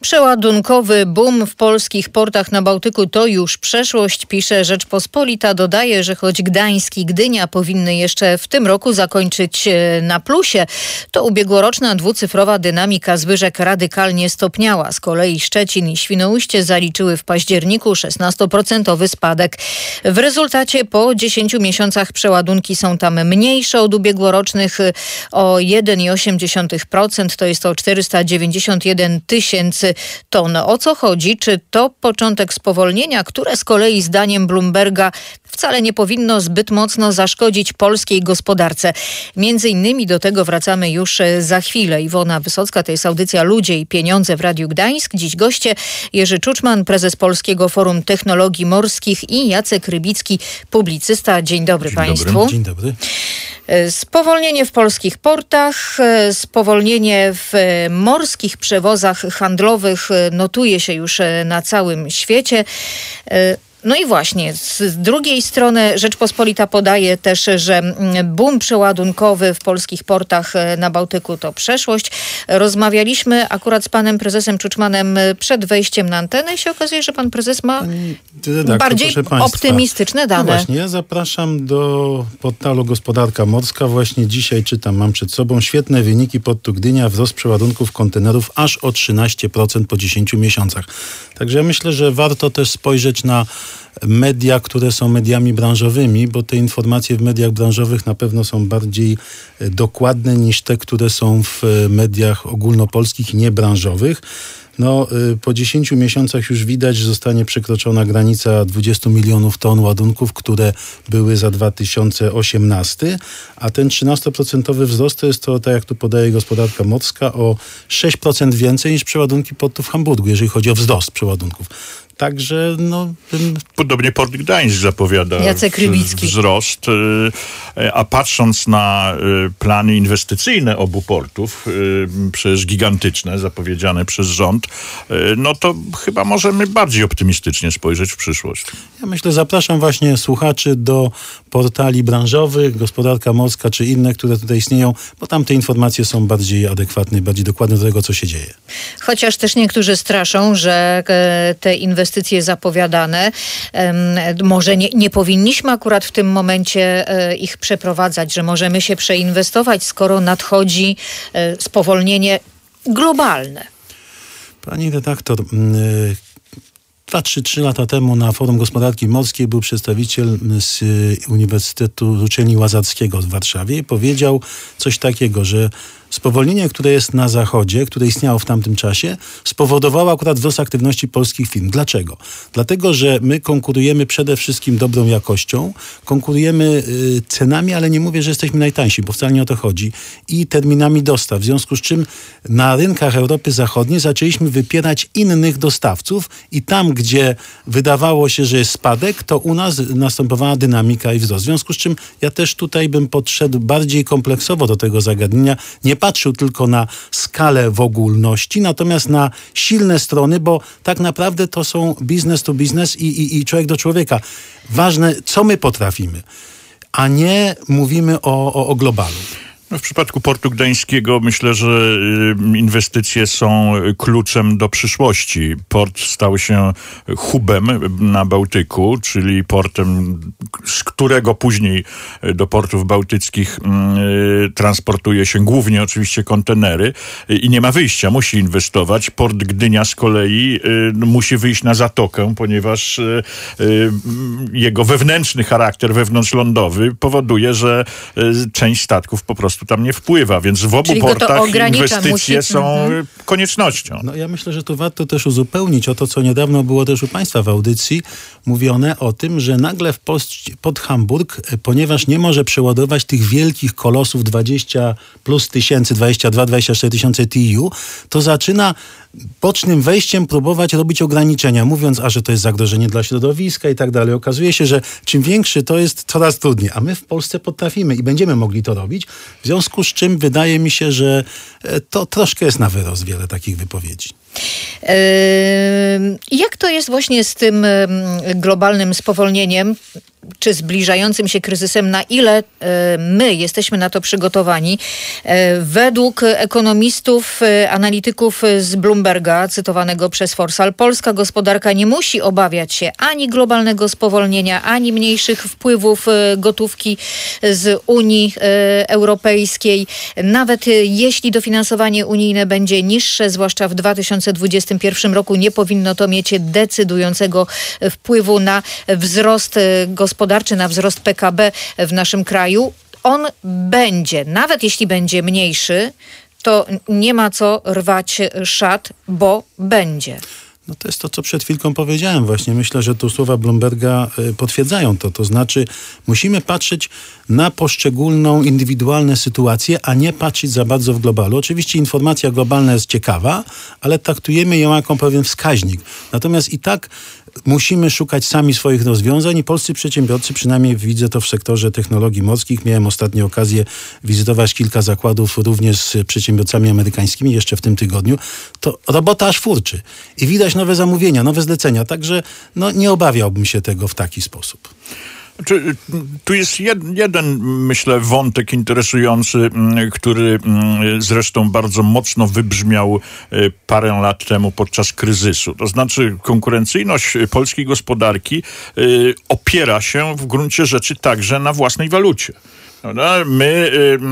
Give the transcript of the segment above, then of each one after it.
Przeładunkowy boom w polskich portach na Bałtyku to już przeszłość, pisze Rzeczpospolita. Dodaje, że choć Gdańsk i Gdynia powinny jeszcze w tym roku zakończyć na plusie, to ubiegłoroczna dwucyfrowa dynamika zwyżek radykalnie stopniała. Z kolei Szczecin i Świnoujście zaliczyły w październiku 16% spadek. W rezultacie po 10 miesiącach przeładunki są tam mniejsze od ubiegłorocznych o 1,8%, to jest o 491 tysięcy ton. O co chodzi? Czy to początek spowolnienia, które z kolei zdaniem Bloomberga wcale nie powinno zbyt mocno zaszkodzić polskiej gospodarce? Między innymi do tego wracamy już za chwilę. Iwona Wysocka, to jest audycja Ludzie i Pieniądze w Radiu Gdańsk. Dziś goście Jerzy Czuczman, prezes Polskiego Forum Technologii Morskich i Jacek Rybicki, publicysta. Dzień dobry Państwu. Dzień dobry. Spowolnienie w polskich portach, spowolnienie w morskich przewozach handlowych notuje się już na całym świecie. No i właśnie, z drugiej strony Rzeczpospolita podaje też, że boom przeładunkowy w polskich portach na Bałtyku to przeszłość. Rozmawialiśmy akurat z panem prezesem Czuczmanem przed wejściem na antenę i się okazuje, że pan prezes ma bardziej optymistyczne dane. No właśnie, ja zapraszam do portalu Gospodarka Morska. Właśnie dzisiaj czytam, mam przed sobą świetne wyniki portu Gdynia, wzrost przeładunków kontenerów aż o 13% po 10 miesiącach. Także ja myślę, że warto też spojrzeć na media, które są mediami branżowymi, bo te informacje w mediach branżowych na pewno są bardziej dokładne niż te, które są w mediach ogólnopolskich i niebranżowych. No, po 10 miesiącach już widać, że zostanie przekroczona granica 20 milionów ton ładunków, które były za 2018, a ten 13% wzrost to jest to, tak jak tu podaje Gospodarka Morska, o 6% więcej niż przeładunki portu w Hamburgu, jeżeli chodzi o wzrost przeładunków. Także podobnie Port Gdańsk zapowiada Jacek Rybicki wzrost, a patrząc na plany inwestycyjne obu portów, przecież gigantyczne, zapowiedziane przez rząd, no to chyba możemy bardziej optymistycznie spojrzeć w przyszłość. Ja myślę, zapraszam właśnie słuchaczy do portali branżowych, Gospodarka Morska czy inne, które tutaj istnieją, bo tam te informacje są bardziej adekwatne, bardziej dokładne do tego, co się dzieje. Chociaż też niektórzy straszą, że te inwestycje zapowiadane, może nie powinniśmy akurat w tym momencie ich przeprowadzać, że możemy się przeinwestować, skoro nadchodzi spowolnienie globalne. Pani redaktor, 2-3 lata temu na Forum Gospodarki Morskiej był przedstawiciel z Uniwersytetu Uczelni Łazarskiego w Warszawie i powiedział coś takiego, że spowolnienie, które jest na Zachodzie, które istniało w tamtym czasie, spowodowało akurat wzrost aktywności polskich firm. Dlaczego? Dlatego, że my konkurujemy przede wszystkim dobrą jakością, konkurujemy cenami, ale nie mówię, że jesteśmy najtańsi, bo wcale nie o to chodzi, i terminami dostaw. W związku z czym na rynkach Europy Zachodniej zaczęliśmy wypierać innych dostawców i tam, gdzie wydawało się, że jest spadek, to u nas następowała dynamika i wzrost. W związku z czym ja też tutaj bym podszedł bardziej kompleksowo do tego zagadnienia, nie patrzył tylko na skalę w ogólności, natomiast na silne strony, bo tak naprawdę to są business to business i człowiek do człowieka. Ważne, co my potrafimy, a nie mówimy o globalu. W przypadku Portu Gdańskiego myślę, że inwestycje są kluczem do przyszłości. Port stał się hubem na Bałtyku, czyli portem, z którego później do portów bałtyckich transportuje się głównie oczywiście kontenery i nie ma wyjścia, musi inwestować. Port Gdynia z kolei musi wyjść na zatokę, ponieważ jego wewnętrzny charakter, wewnątrzlądowy powoduje, że część statków po prostu tam nie wpływa, więc w obu portach inwestycje są koniecznością. No ja myślę, że tu warto też uzupełnić o to, co niedawno było też u państwa w audycji, mówione o tym, że nagle pod Hamburg, ponieważ nie może przeładować tych wielkich kolosów 20 plus tysięcy, 22-24 tysiące TEU, to zaczyna bocznym wejściem próbować robić ograniczenia, mówiąc, że to jest zagrożenie dla środowiska i tak dalej. Okazuje się, że czym większy to jest, coraz trudniej. A my w Polsce potrafimy i będziemy mogli to robić. W związku z czym wydaje mi się, że to troszkę jest na wyrost wiele takich wypowiedzi. Jak to jest właśnie z tym globalnym spowolnieniem, czy zbliżającym się kryzysem, na ile my jesteśmy na to przygotowani? Według ekonomistów, analityków z Bloomberga, cytowanego przez Forsal, polska gospodarka nie musi obawiać się ani globalnego spowolnienia, ani mniejszych wpływów gotówki z Unii Europejskiej. Nawet jeśli dofinansowanie unijne będzie niższe, zwłaszcza w 2021 roku, nie powinno to mieć decydującego wpływu na wzrost gospodarczy, na wzrost PKB w naszym kraju. On będzie, nawet jeśli będzie mniejszy, to nie ma co rwać szat, bo będzie. No to jest to, co przed chwilką powiedziałem właśnie. Myślę, że tu słowa Bloomberga potwierdzają to. To znaczy musimy patrzeć na poszczególną, indywidualne sytuacje, a nie patrzeć za bardzo w globalu. Oczywiście informacja globalna jest ciekawa, ale traktujemy ją jako pewien wskaźnik. Natomiast i tak musimy szukać sami swoich rozwiązań i polscy przedsiębiorcy, przynajmniej widzę to w sektorze technologii morskich. Miałem ostatnio okazję wizytować kilka zakładów również z przedsiębiorcami amerykańskimi jeszcze w tym tygodniu. To robota aż furczy. I widać nowe zamówienia, nowe zlecenia. Także nie obawiałbym się tego w taki sposób. Tu jest jeden, myślę, wątek interesujący, który zresztą bardzo mocno wybrzmiał parę lat temu podczas kryzysu. To znaczy konkurencyjność polskiej gospodarki opiera się w gruncie rzeczy także na własnej walucie. My,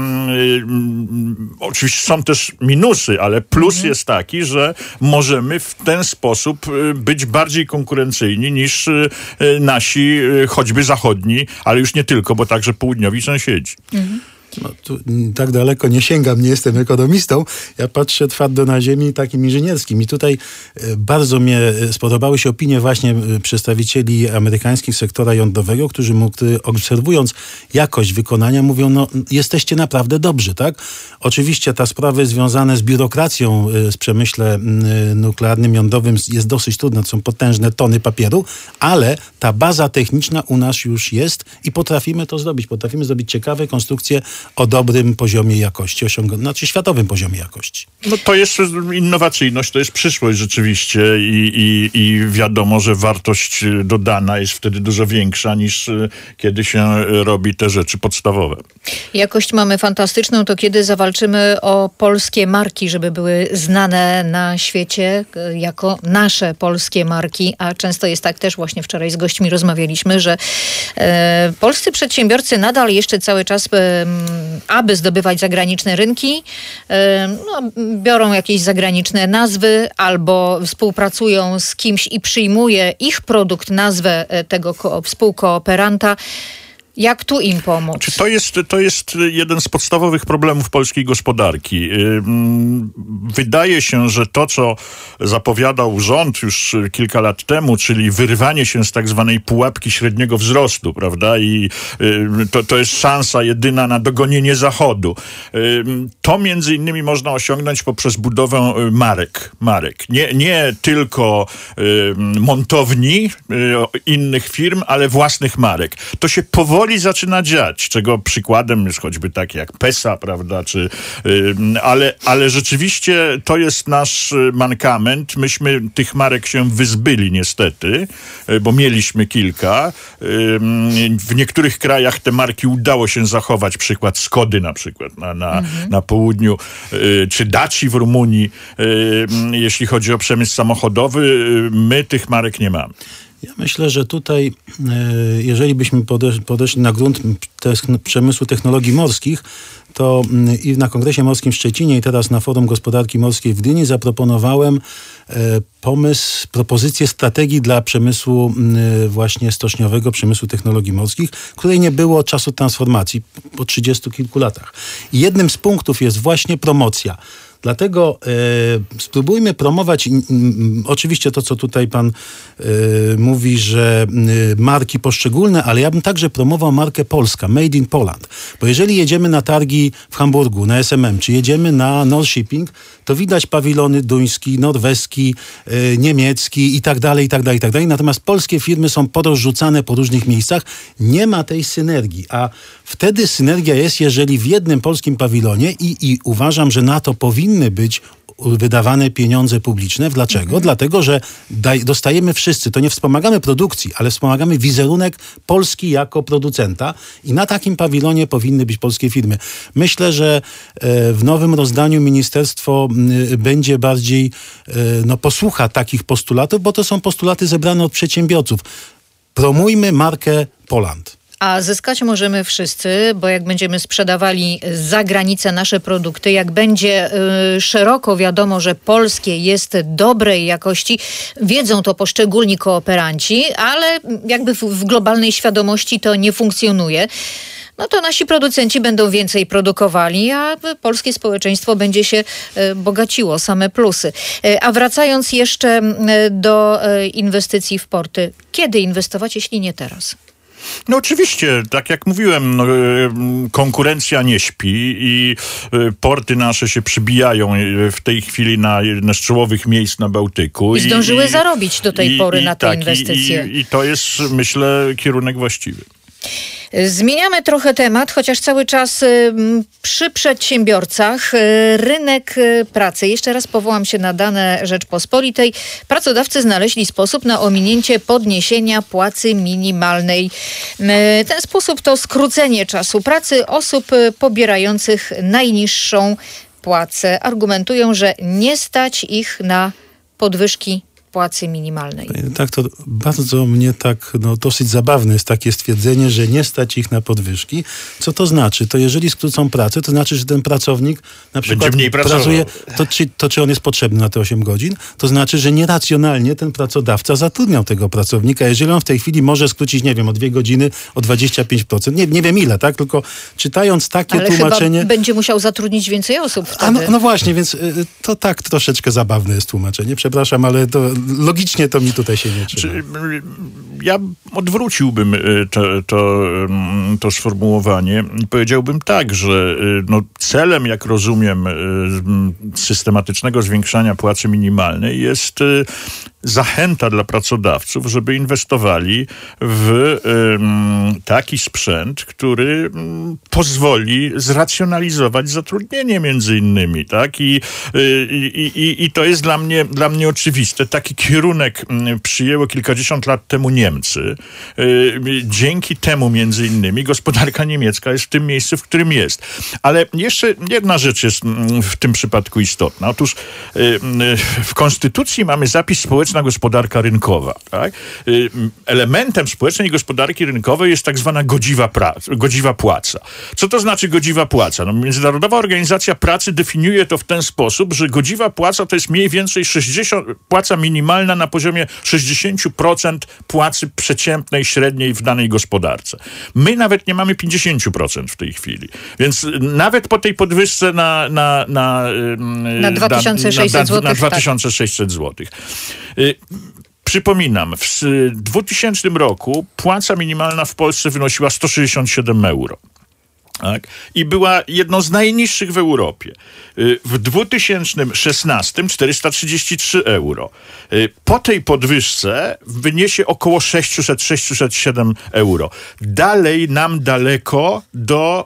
oczywiście są też minusy, ale plus jest taki, że możemy w ten sposób być bardziej konkurencyjni niż nasi, choćby zachodni, ale już nie tylko, bo także południowi sąsiedzi. Tu tak daleko nie sięgam, nie jestem ekonomistą. Ja patrzę twardo na ziemi takim inżynierskim. I tutaj bardzo mnie spodobały się opinie właśnie przedstawicieli amerykańskich sektora jądrowego, którzy obserwując jakość wykonania mówią, jesteście naprawdę dobrzy, tak? Oczywiście ta sprawy związane z biurokracją w przemyśle nuklearnym, jądrowym jest dosyć trudna. To są potężne tony papieru, ale ta baza techniczna u nas już jest i potrafimy to zrobić. Potrafimy zrobić ciekawe konstrukcje o dobrym poziomie jakości, światowym poziomie jakości. To jest innowacyjność, to jest przyszłość rzeczywiście i wiadomo, że wartość dodana jest wtedy dużo większa niż kiedy się robi te rzeczy podstawowe. Jakość mamy fantastyczną, to kiedy zawalczymy o polskie marki, żeby były znane na świecie jako nasze polskie marki, a często jest tak, też właśnie wczoraj z gośćmi rozmawialiśmy, że polscy przedsiębiorcy nadal jeszcze cały czas aby zdobywać zagraniczne rynki, biorą jakieś zagraniczne nazwy albo współpracują z kimś i przyjmuje ich produkt, nazwę tego współkooperanta. Jak tu im pomóc? To jest jeden z podstawowych problemów polskiej gospodarki. Wydaje się, że to, co zapowiadał rząd już kilka lat temu, czyli wyrwanie się z tak zwanej pułapki średniego wzrostu, prawda? I to jest szansa jedyna na dogonienie Zachodu. To między innymi można osiągnąć poprzez budowę marek. Nie tylko montowni innych firm, ale własnych marek. To się powoli zaczyna dziać, czego przykładem jest choćby takie jak PESA, prawda, ale rzeczywiście to jest nasz mankament. Myśmy tych marek się wyzbyli niestety, bo mieliśmy kilka. W niektórych krajach te marki udało się zachować, przykład Skody na przykład na południu, czy Daci w Rumunii, jeśli chodzi o przemysł samochodowy. My tych marek nie mamy. Ja myślę, że tutaj, jeżeli byśmy podeszli na grunt przemysłu technologii morskich, to i na Kongresie Morskim w Szczecinie i teraz na Forum Gospodarki Morskiej w Gdyni zaproponowałem propozycję strategii dla przemysłu właśnie stoczniowego, przemysłu technologii morskich, której nie było od czasu transformacji po 30 kilku latach. I jednym z punktów jest właśnie promocja. Dlatego spróbujmy promować oczywiście to, co tutaj pan mówi, że marki poszczególne, ale ja bym także promował markę Polska, Made in Poland. Bo jeżeli jedziemy na targi w Hamburgu, na SMM, czy jedziemy na North Shipping, to widać pawilony duński, norweski, niemiecki i tak dalej. Natomiast polskie firmy są porozrzucane po różnych miejscach. Nie ma tej synergii, a wtedy synergia jest, jeżeli w jednym polskim pawilonie i uważam, że na to powinny być wydawane pieniądze publiczne. Dlaczego? Dlatego, że dostajemy wszyscy, to nie wspomagamy produkcji, ale wspomagamy wizerunek Polski jako producenta i na takim pawilonie powinny być polskie firmy. Myślę, że w nowym rozdaniu ministerstwo będzie bardziej posłucha takich postulatów, bo to są postulaty zebrane od przedsiębiorców. Promujmy markę Poland. A zyskać możemy wszyscy, bo jak będziemy sprzedawali za granicę nasze produkty, jak będzie szeroko wiadomo, że polskie jest dobrej jakości, wiedzą to poszczególni kooperanci, ale jakby w globalnej świadomości to nie funkcjonuje. No to nasi producenci będą więcej produkowali, a polskie społeczeństwo będzie się bogaciło, same plusy. A wracając jeszcze do inwestycji w porty, kiedy inwestować, jeśli nie teraz? No oczywiście, tak jak mówiłem, konkurencja nie śpi i porty nasze się przybijają w tej chwili na jedne z czołowych miejsc na Bałtyku. I zdążyły zarobić do tej pory na te inwestycje. I to jest, myślę, kierunek właściwy. Zmieniamy trochę temat, chociaż cały czas przy przedsiębiorcach. Rynek pracy. Jeszcze raz powołam się na dane Rzeczpospolitej. Pracodawcy znaleźli sposób na ominięcie podniesienia płacy minimalnej. Ten sposób to skrócenie czasu pracy osób pobierających najniższą płacę. Argumentują, że nie stać ich na podwyżki płacy minimalnej. Tak, to bardzo mnie dosyć zabawne jest takie stwierdzenie, że nie stać ich na podwyżki. Co to znaczy? To jeżeli skrócą pracę, to znaczy, że ten pracownik na przykład pracuje, to czy on jest potrzebny na te 8 godzin? To znaczy, że nieracjonalnie ten pracodawca zatrudniał tego pracownika. Jeżeli on w tej chwili może skrócić, nie wiem, o 2 godziny, o 25%, nie wiem ile, tak? Tylko czytając takie tłumaczenie... chyba będzie musiał zatrudnić więcej osób wtedy. No właśnie, więc to tak troszeczkę zabawne jest tłumaczenie. Przepraszam, ale logicznie to mi tutaj się nie trzyma. Ja odwróciłbym to sformułowanie i powiedziałbym tak, że celem, jak rozumiem, systematycznego zwiększania płacy minimalnej jest zachęta dla pracodawców, żeby inwestowali w taki sprzęt, który pozwoli zracjonalizować zatrudnienie między innymi, tak? I to jest dla mnie oczywiste. Taki kierunek przyjęły kilkadziesiąt lat temu Niemcy. Dzięki temu między innymi gospodarka niemiecka jest w tym miejscu, w którym jest. Ale jeszcze jedna rzecz jest w tym przypadku istotna. Otóż w Konstytucji mamy zapis społeczna gospodarka rynkowa. Tak? Elementem społecznej gospodarki rynkowej jest tak zwana godziwa płaca. Co to znaczy godziwa płaca? Międzynarodowa Organizacja Pracy definiuje to w ten sposób, że godziwa płaca to jest mniej więcej płaca minimalna na poziomie 60% płacy przeciętnej, średniej w danej gospodarce. My nawet nie mamy 50% w tej chwili. Więc nawet po tej podwyżce na 2600 zł. Na 2600 zł. Przypominam, w 2000 roku płaca minimalna w Polsce wynosiła 167 euro. Tak? I była jedną z najniższych w Europie. W 2016 433 euro. Po tej podwyżce wyniesie około 600-607 euro. Dalej nam daleko do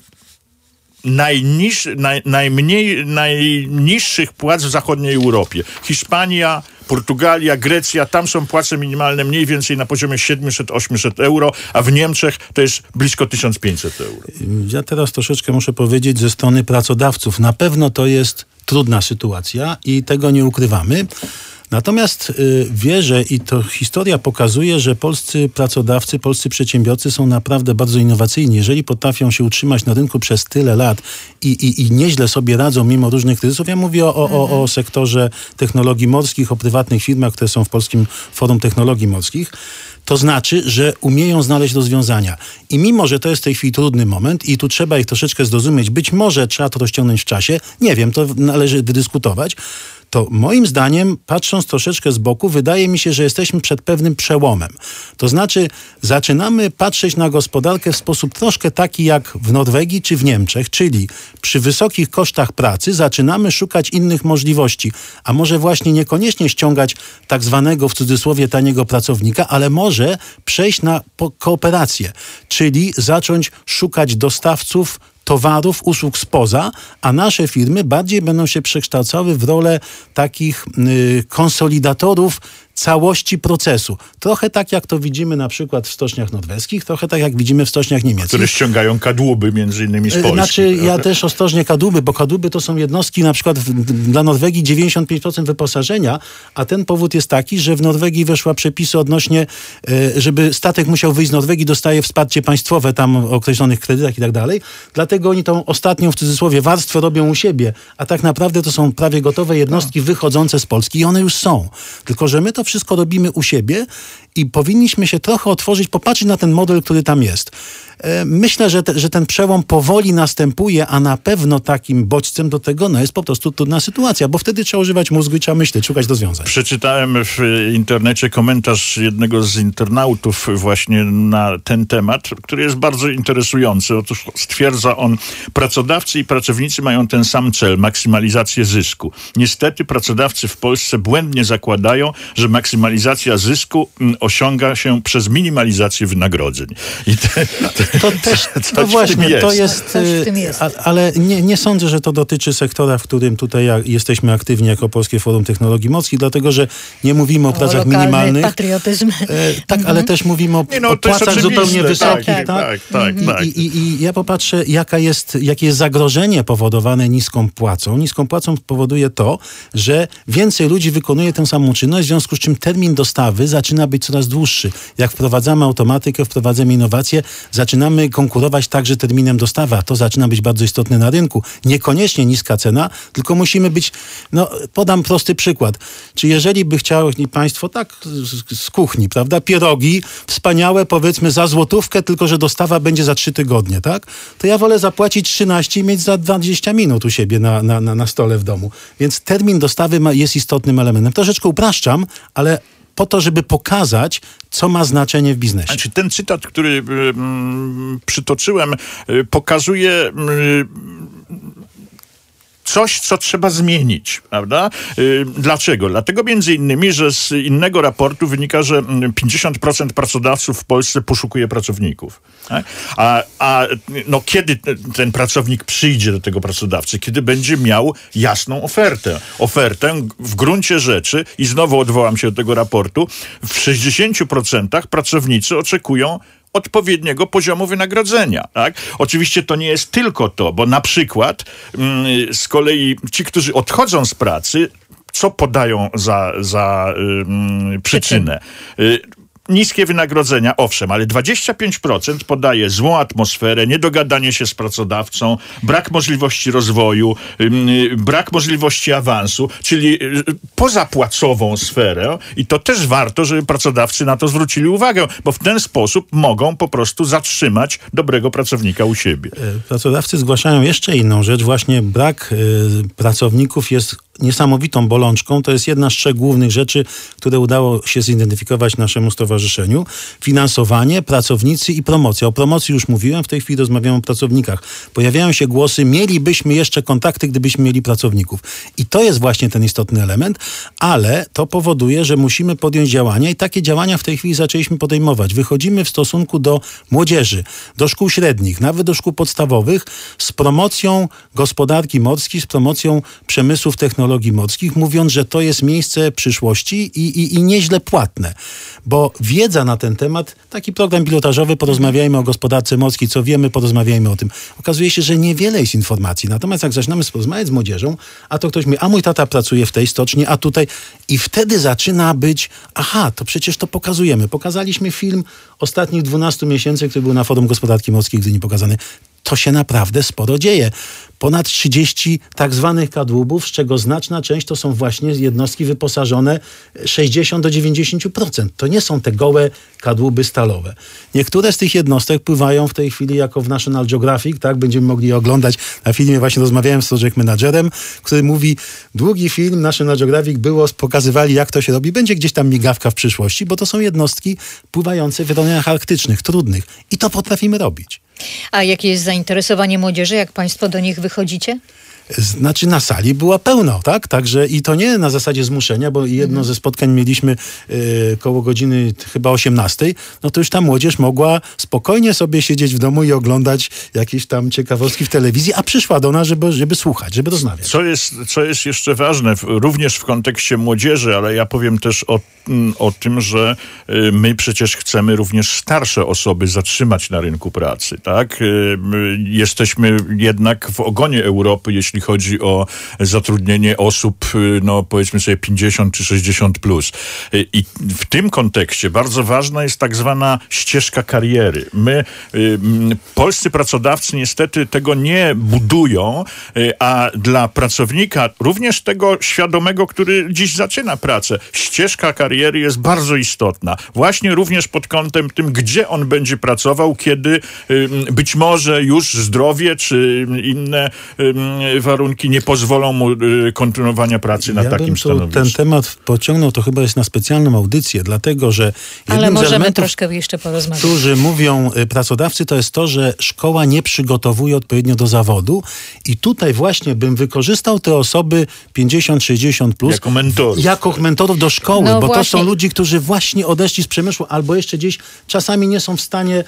najniższych płac w zachodniej Europie. Hiszpania, Portugalia, Grecja, tam są płace minimalne mniej więcej na poziomie 700-800 euro, a w Niemczech to jest blisko 1500 euro. Ja teraz troszeczkę muszę powiedzieć ze strony pracodawców. Na pewno to jest trudna sytuacja i tego nie ukrywamy. Natomiast wierzę i to historia pokazuje, że polscy pracodawcy, polscy przedsiębiorcy są naprawdę bardzo innowacyjni. Jeżeli potrafią się utrzymać na rynku przez tyle lat i nieźle sobie radzą mimo różnych kryzysów, ja mówię o sektorze technologii morskich, o prywatnych firmach, które są w Polskim Forum Technologii Morskich, to znaczy, że umieją znaleźć rozwiązania. I mimo, że to jest w tej chwili trudny moment i tu trzeba ich troszeczkę zrozumieć, być może trzeba to rozciągnąć w czasie, nie wiem, to należy wydyskutować, to moim zdaniem, patrząc troszeczkę z boku, wydaje mi się, że jesteśmy przed pewnym przełomem. To znaczy, zaczynamy patrzeć na gospodarkę w sposób troszkę taki jak w Norwegii czy w Niemczech, czyli przy wysokich kosztach pracy zaczynamy szukać innych możliwości, a może właśnie niekoniecznie ściągać tak zwanego w cudzysłowie taniego pracownika, ale może przejść na kooperację, czyli zacząć szukać dostawców towarów, usług spoza, a nasze firmy bardziej będą się przekształcały w rolę takich konsolidatorów całości procesu. Trochę tak, jak to widzimy na przykład w stoczniach norweskich, trochę tak, jak widzimy w stoczniach niemieckich. Które ściągają kadłuby między innymi z Polski. Znaczy, ja też ostrożnie kadłuby, bo kadłuby to są jednostki na przykład dla Norwegii 95% wyposażenia, a ten powód jest taki, że w Norwegii weszła przepisy odnośnie, żeby statek musiał wyjść z Norwegii, dostaje wsparcie państwowe tam o określonych kredytach i tak dalej. Dlatego oni tą ostatnią, w cudzysłowie, warstwę robią u siebie, a tak naprawdę to są prawie gotowe jednostki wychodzące z Polski i one już są. Tylko, że my to wszystko robimy u siebie i powinniśmy się trochę otworzyć, popatrzeć na ten model, który tam jest. Myślę, że ten przełom powoli następuje, a na pewno takim bodźcem do tego jest po prostu trudna sytuacja, bo wtedy trzeba używać mózgu i trzeba myśleć, szukać rozwiązań. Przeczytałem w internecie komentarz jednego z internautów właśnie na ten temat, który jest bardzo interesujący. Otóż stwierdza on, pracodawcy i pracownicy mają ten sam cel, maksymalizację zysku. Niestety pracodawcy w Polsce błędnie zakładają, że maksymalizacja zysku osiąga się przez minimalizację wynagrodzeń. I to też, to właśnie, to jest, ale nie sądzę, że to dotyczy sektora, w którym tutaj jesteśmy aktywni jako Polskie Forum Technologii Morskiej, dlatego, że nie mówimy o pracach minimalnych. Patriotyzm. Tak, ale też mówimy o płacach zupełnie wysokich. Tak. I ja popatrzę, jakie jest zagrożenie powodowane niską płacą. Niską płacą powoduje to, że więcej ludzi wykonuje tę samą czynność, w związku z czym termin dostawy zaczyna być coraz dłuższy. Jak wprowadzamy automatykę, wprowadzamy innowacje, zaczynamy konkurować także terminem dostawy, a to zaczyna być bardzo istotne na rynku. Niekoniecznie niska cena, tylko musimy być, podam prosty przykład. Czy jeżeli by chcieli państwo, tak z kuchni, prawda, pierogi, wspaniałe, powiedzmy za złotówkę, tylko że dostawa będzie za 3 tygodnie, tak? To ja wolę zapłacić 13 i mieć za 20 minut u siebie na stole w domu. Więc termin dostawy jest istotnym elementem. Troszeczkę upraszczam, ale po to, żeby pokazać, co ma znaczenie w biznesie. Znaczy, ten cytat, który przytoczyłem, pokazuje coś, co trzeba zmienić, prawda? Dlaczego? Dlatego między innymi, że z innego raportu wynika, że 50% pracodawców w Polsce poszukuje pracowników. Tak? A kiedy ten pracownik przyjdzie do tego pracodawcy? Kiedy będzie miał jasną ofertę. Ofertę w gruncie rzeczy, i znowu odwołam się do tego raportu, w 60% pracownicy oczekują odpowiedniego poziomu wynagrodzenia. Tak? Oczywiście to nie jest tylko to, bo na przykład z kolei ci, którzy odchodzą z pracy, co podają za przyczynę? Niskie wynagrodzenia, owszem, ale 25% podaje złą atmosferę, niedogadanie się z pracodawcą, brak możliwości rozwoju, brak możliwości awansu, czyli pozapłacową sferę, i to też warto, żeby pracodawcy na to zwrócili uwagę, bo w ten sposób mogą po prostu zatrzymać dobrego pracownika u siebie. Pracodawcy zgłaszają jeszcze inną rzecz, właśnie brak pracowników jest niesamowitą bolączką. To jest jedna z 3 głównych rzeczy, które udało się zidentyfikować naszemu stowarzyszeniu. Finansowanie, pracownicy i promocja. O promocji już mówiłem, w tej chwili rozmawiam o pracownikach. Pojawiają się głosy, mielibyśmy jeszcze kontakty, gdybyśmy mieli pracowników. I to jest właśnie ten istotny element, ale to powoduje, że musimy podjąć działania i takie działania w tej chwili zaczęliśmy podejmować. Wychodzimy w stosunku do młodzieży, do szkół średnich, nawet do szkół podstawowych z promocją gospodarki morskiej, z promocją przemysłów technologii morskich, mówiąc, że to jest miejsce przyszłości i nieźle płatne. Bo wiedza na ten temat, taki program pilotażowy, porozmawiajmy o gospodarce morskiej, co wiemy, porozmawiajmy o tym. Okazuje się, że niewiele jest informacji. Natomiast jak zaczynamy rozmawiać z młodzieżą, a to ktoś mówi, a mój tata pracuje w tej stoczni, a tutaj. I wtedy zaczyna być, to przecież to pokazujemy. Pokazaliśmy film ostatnich 12 miesięcy, który był na Forum Gospodarki Morskiej w Gdyni pokazany. To się naprawdę sporo dzieje. Ponad 30 tak zwanych kadłubów, z czego znaczna część to są właśnie jednostki wyposażone 60 do 90%. To nie są te gołe kadłuby stalowe. Niektóre z tych jednostek pływają w tej chwili jako w National Geographic, tak? Będziemy mogli je oglądać. Na filmie właśnie rozmawiałem z project managerem, który mówi, długi film National Geographic pokazywali, jak to się robi. Będzie gdzieś tam migawka w przyszłości, bo to są jednostki pływające w rejonach arktycznych, trudnych. I to potrafimy robić. A jakie jest zainteresowanie młodzieży? Jak państwo do nich wychodzicie? Znaczy na sali była pełno, tak? Także i to nie na zasadzie zmuszenia, bo jedno ze spotkań mieliśmy koło godziny chyba 18, no to już ta młodzież mogła spokojnie sobie siedzieć w domu i oglądać jakieś tam ciekawostki w telewizji, a przyszła do nas, żeby słuchać, żeby rozmawiać. Co jest jeszcze ważne, również w kontekście młodzieży, ale ja powiem też o tym, że my przecież chcemy również starsze osoby zatrzymać na rynku pracy, tak? Jesteśmy jednak w ogonie Europy, jeśli chodzi o zatrudnienie osób, no powiedzmy sobie 50 czy 60 plus. I w tym kontekście bardzo ważna jest tak zwana ścieżka kariery. Polscy pracodawcy niestety tego nie budują, a dla pracownika, również tego świadomego, który dziś zaczyna pracę, ścieżka kariery jest bardzo istotna. Właśnie również pod kątem tym, gdzie on będzie pracował, kiedy być może już zdrowie czy inne warunki nie pozwolą mu kontynuowania pracy na takim stanowisku. Ten temat pociągnął, to chyba jest na specjalną audycję, dlatego że ale możemy troszkę jeszcze porozmawiać. Którzy mówią pracodawcy, to jest to, że szkoła nie przygotowuje odpowiednio do zawodu i tutaj właśnie bym wykorzystał te osoby 50-60 plus jako mentorów do szkoły, bo właśnie. To są ludzie, którzy właśnie odeszli z przemysłu albo jeszcze gdzieś czasami nie są w stanie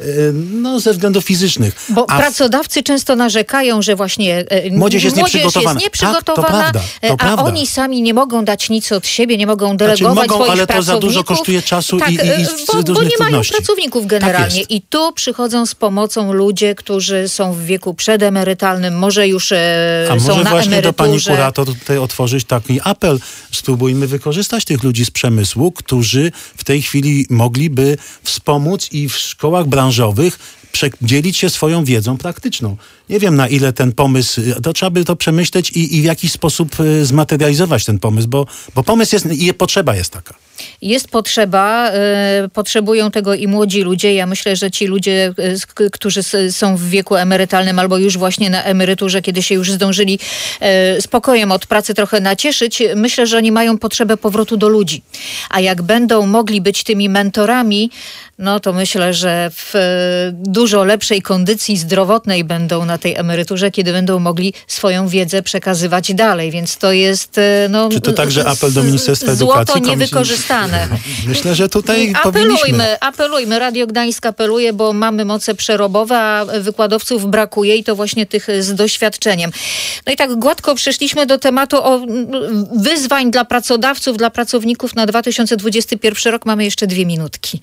ze względów fizycznych. Bo pracodawcy często narzekają, że właśnie młodzież jest nieprzygotowana, tak, to prawda. A oni sami nie mogą dać nic od siebie, nie mogą delegować swoich ale pracowników. to za dużo kosztuje czasu i bo nie mają pracowników generalnie. Tak i tu przychodzą z pomocą ludzie, którzy są w wieku przedemerytalnym, może już są na emeryturze. A może właśnie do pani kurator tutaj otworzyć taki apel. Spróbujmy wykorzystać tych ludzi z przemysłu, którzy w tej chwili mogliby wspomóc i w szkołach branżowych dzielić się swoją wiedzą praktyczną. Nie wiem, na ile ten pomysł, to trzeba by to przemyśleć i w jakiś sposób zmaterializować ten pomysł, bo pomysł jest i potrzeba jest taka. Jest potrzeba, potrzebują tego i młodzi ludzie. Ja myślę, że ci ludzie, którzy są w wieku emerytalnym albo już właśnie na emeryturze, kiedy się już zdążyli spokojem od pracy trochę nacieszyć, myślę, że oni mają potrzebę powrotu do ludzi. A jak będą mogli być tymi mentorami, no to myślę, że w dużo lepszej kondycji zdrowotnej będą na tej emeryturze, kiedy będą mogli swoją wiedzę przekazywać dalej. Więc to jest Czy to także apel do Ministerstwa Edukacji? Złoto niewykorzystane. Myślę, że tutaj apelujmy. Radio Gdańsk apeluje, bo mamy moce przerobowe, a wykładowców brakuje i to właśnie tych z doświadczeniem. No i tak gładko przeszliśmy do tematu wyzwań dla pracodawców, dla pracowników na 2021 rok. Mamy jeszcze 2 minutki.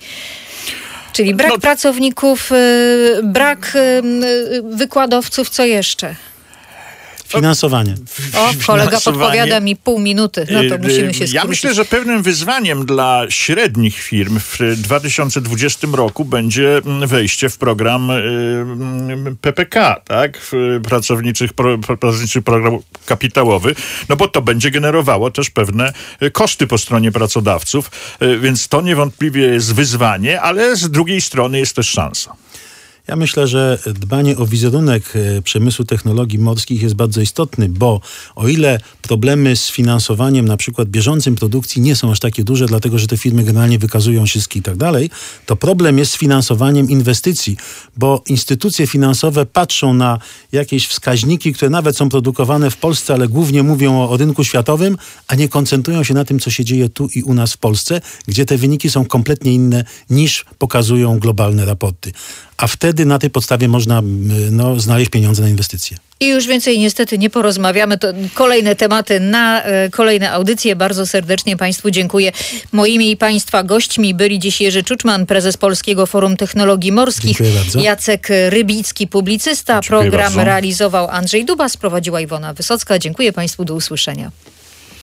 Czyli brak pracowników, brak wykładowców, co jeszcze? Finansowanie. Kolega podpowiada mi pół minuty, no to musimy się skrócić. Ja myślę, że pewnym wyzwaniem dla średnich firm w 2020 roku będzie wejście w program PPK, tak? Pracowniczy program kapitałowy, no bo to będzie generowało też pewne koszty po stronie pracodawców, więc to niewątpliwie jest wyzwanie, ale z drugiej strony jest też szansa. Ja myślę, że dbanie o wizerunek przemysłu technologii morskich jest bardzo istotny, bo o ile problemy z finansowaniem na przykład bieżącym produkcji nie są aż takie duże, dlatego że te firmy generalnie wykazują zyski i tak dalej, to problem jest z finansowaniem inwestycji, bo instytucje finansowe patrzą na jakieś wskaźniki, które nawet są produkowane w Polsce, ale głównie mówią o rynku światowym, a nie koncentrują się na tym, co się dzieje tu i u nas w Polsce, gdzie te wyniki są kompletnie inne niż pokazują globalne raporty. A wtedy na tej podstawie można znaleźć pieniądze na inwestycje. I już więcej niestety nie porozmawiamy. To kolejne tematy na kolejne audycje. Bardzo serdecznie Państwu dziękuję. Moimi i Państwa gośćmi byli dziś Jerzy Czuczman, prezes Polskiego Forum Technologii Morskich, Jacek Rybicki, publicysta. Program realizował Andrzej Dubas, prowadziła Iwona Wysocka. Dziękuję Państwu, do usłyszenia.